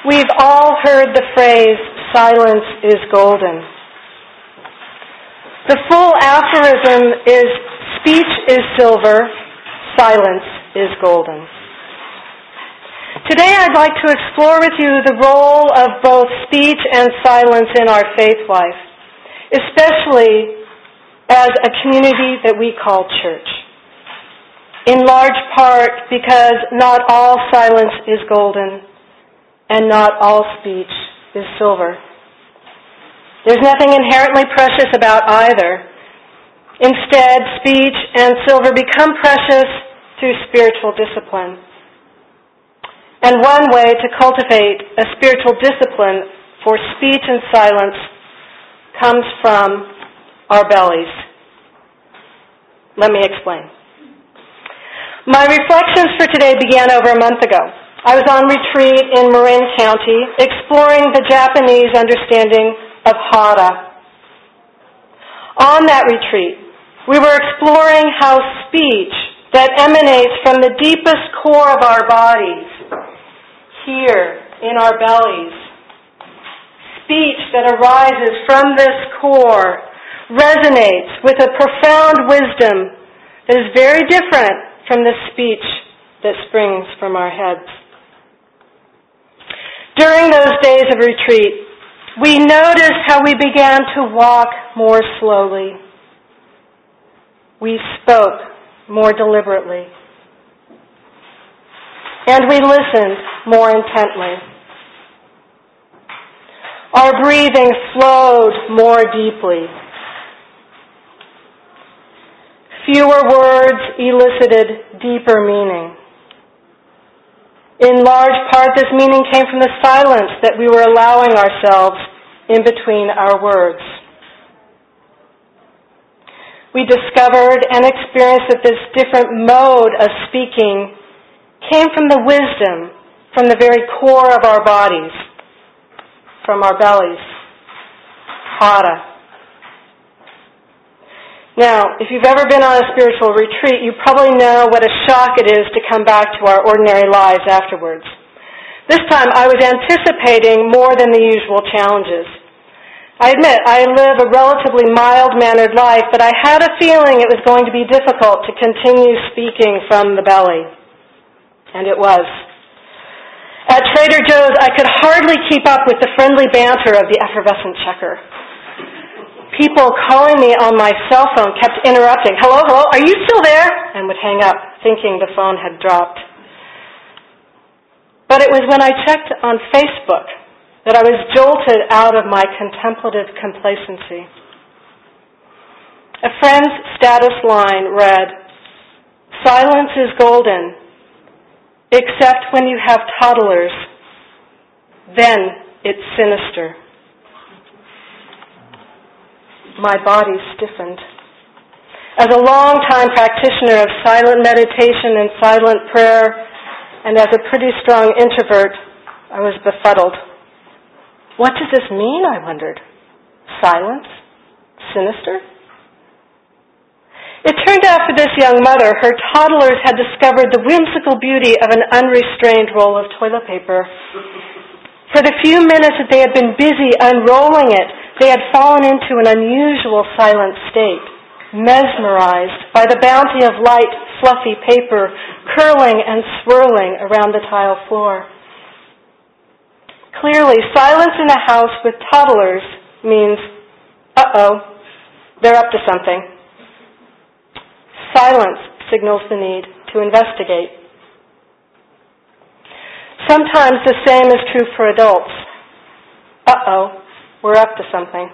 We've all heard the phrase, silence is golden. The full aphorism is, speech is silver, silence is golden. Today I'd like to explore with you the role of both speech and silence in our faith life, especially as a community that we call church. In large part because not all silence is golden and not all speech is silver. There's nothing inherently precious about either. Instead, speech and silver become precious through spiritual discipline. And one way to cultivate a spiritual discipline for speech and silence comes from our bellies. Let me explain. My reflections for today began over a month ago. I was on retreat in Marin County, exploring the Japanese understanding of hara. On that retreat, we were exploring how speech that emanates from the deepest core of our bodies, here in our bellies, speech that arises from this core resonates with a profound wisdom that is very different from the speech that springs from our heads. During those days of retreat, we noticed how we began to walk more slowly. We spoke more deliberately. And we listened more intently. Our breathing flowed more deeply. Fewer words elicited deeper meaning. In large part, this meaning came from the silence that we were allowing ourselves in between our words. We discovered and experienced that this different mode of speaking came from the wisdom, from the very core of our bodies, from our bellies. Hara. Now, if you've ever been on a spiritual retreat, you probably know what a shock it is to come back to our ordinary lives afterwards. This time I was anticipating more than the usual challenges. I admit, I live a relatively mild-mannered life, but I had a feeling it was going to be difficult to continue speaking from the belly. And it was. At Trader Joe's, I could hardly keep up with the friendly banter of the effervescent checker. People calling me on my cell phone kept interrupting. Hello, are you still there? And would hang up, thinking the phone had dropped. But it was when I checked on Facebook that I was jolted out of my contemplative complacency. A friend's status line read, "Silence is golden, except when you have toddlers. Then it's sinister." My body stiffened. As a long-time practitioner of silent meditation and silent prayer, and as a pretty strong introvert, I was befuddled. What does this mean, I wondered? Silence? Sinister? It turned out for this young mother, her toddlers had discovered the whimsical beauty of an unrestrained roll of toilet paper. For the few minutes that they had been busy unrolling it, they had fallen into an unusual silent state, mesmerized by the bounty of light, fluffy paper curling and swirling around the tile floor. Clearly, silence in a house with toddlers means, they're up to something. Silence signals the need to investigate. Sometimes the same is true for adults. We're up to something.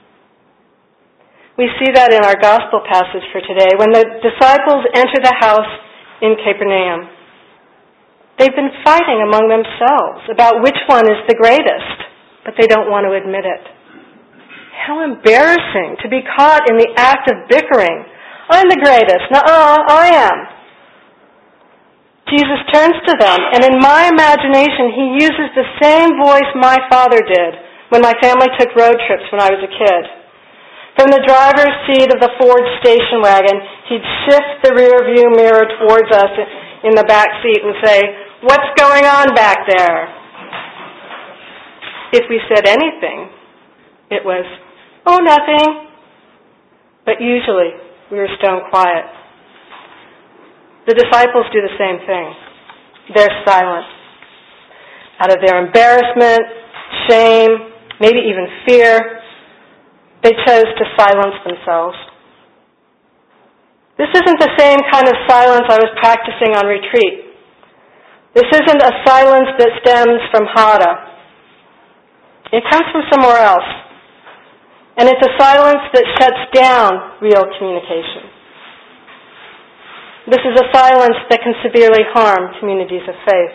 We see that in our gospel passage for today, when the disciples enter the house in Capernaum. They've been fighting among themselves about which one is the greatest, but they don't want to admit it. How embarrassing to be caught in the act of bickering. I'm the greatest. I am. Jesus turns to them, and in my imagination, he uses the same voice my father did when my family took road trips when I was a kid. From the driver's seat of the Ford station wagon, he'd shift the rear view mirror towards us in the back seat and say, "What's going on back there?" if we said anything, it was, "Oh, nothing." But usually, we were stone quiet. The disciples do the same thing. They're silent. Out of their embarrassment, shame, maybe even fear, they chose to silence themselves. This isn't the same kind of silence I was practicing on retreat. This isn't a silence that stems from Hara. It comes from somewhere else. And it's a silence that shuts down real communication. This is a silence that can severely harm communities of faith.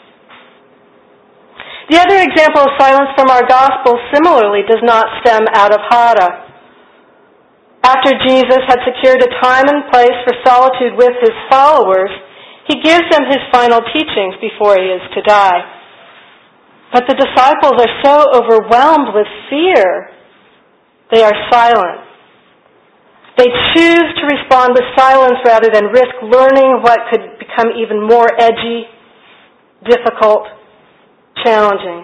The other example of silence from our gospel similarly does not stem out of Hara. After Jesus had secured a time and place for solitude with his followers, he gives them his final teachings before he is to die. But the disciples are so overwhelmed with fear, they are silent. They choose to respond with silence rather than risk learning what could become even more edgy, difficult, challenging.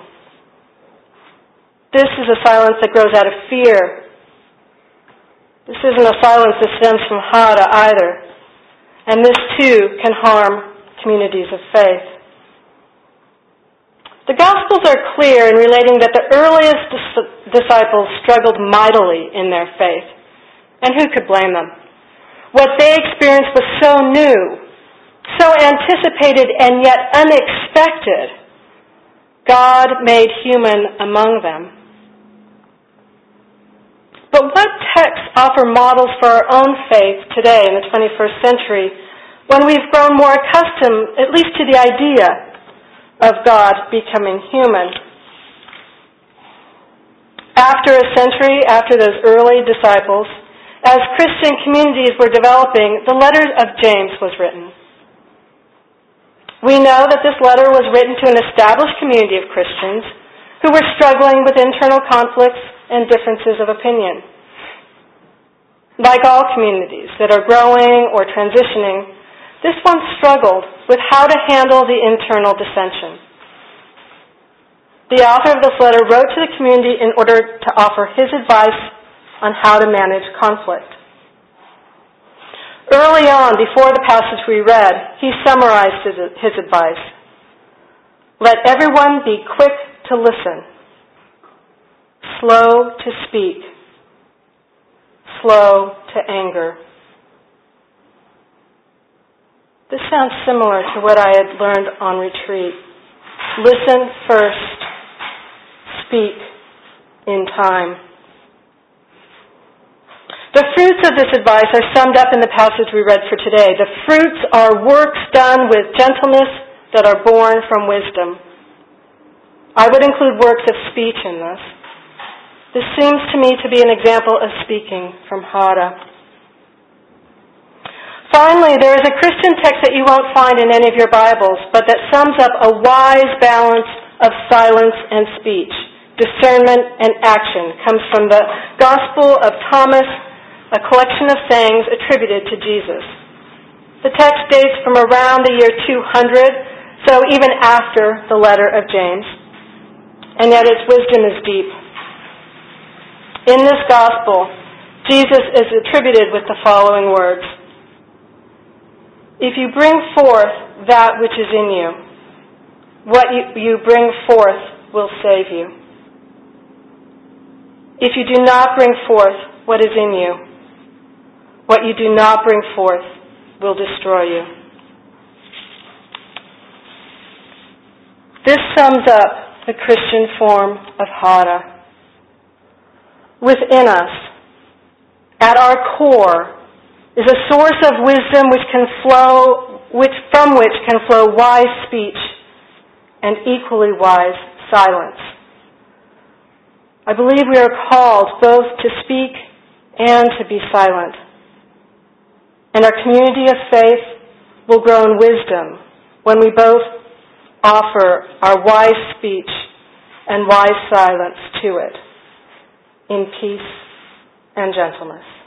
This is a silence that grows out of fear. This isn't a silence that stems from Hara either. And this too can harm communities of faith. The Gospels are clear in relating that the earliest disciples struggled mightily in their faith. And who could blame them? What they experienced was so new, so anticipated and yet unexpected. God made human among them. But what texts offer models for our own faith today in the 21st century when we've grown more accustomed, at least to the idea of God becoming human? After a century, after those early disciples, as Christian communities were developing, the letter of James was written. We know that this letter was written to an established community of Christians who were struggling with internal conflicts and differences of opinion. Like all communities that are growing or transitioning, this one struggled with how to handle the internal dissension. The author of this letter wrote to the community in order to offer his advice on how to manage conflict. Early on, before the passage we read, he summarized his advice. Let everyone be quick to listen, slow to speak, slow to anger. This sounds similar to what I had learned on retreat. Listen first, speak in time. The fruits of this advice are summed up in the passage we read for today. The fruits are works done with gentleness that are born from wisdom. I would include works of speech in this. This seems to me to be an example of speaking from Hara. Finally, there is a Christian text that you won't find in any of your Bibles, but that sums up a wise balance of silence and speech, discernment and action. It comes from the Gospel of Thomas, a collection of sayings attributed to Jesus. The text dates from around the year 200, so even after the letter of James, and yet its wisdom is deep. In this Gospel, Jesus is attributed with the following words: If you bring forth that which is in you, what you bring forth will save you. If you do not bring forth what is in you, what you do not bring forth will destroy you. This sums up the Christian form of Hara. Within us, at our core, is a source of wisdom from which can flow wise speech and equally wise silence. I believe we are called both to speak and to be silent. And our community of faith will grow in wisdom when we both offer our wise speech and wise silence to it in peace and gentleness.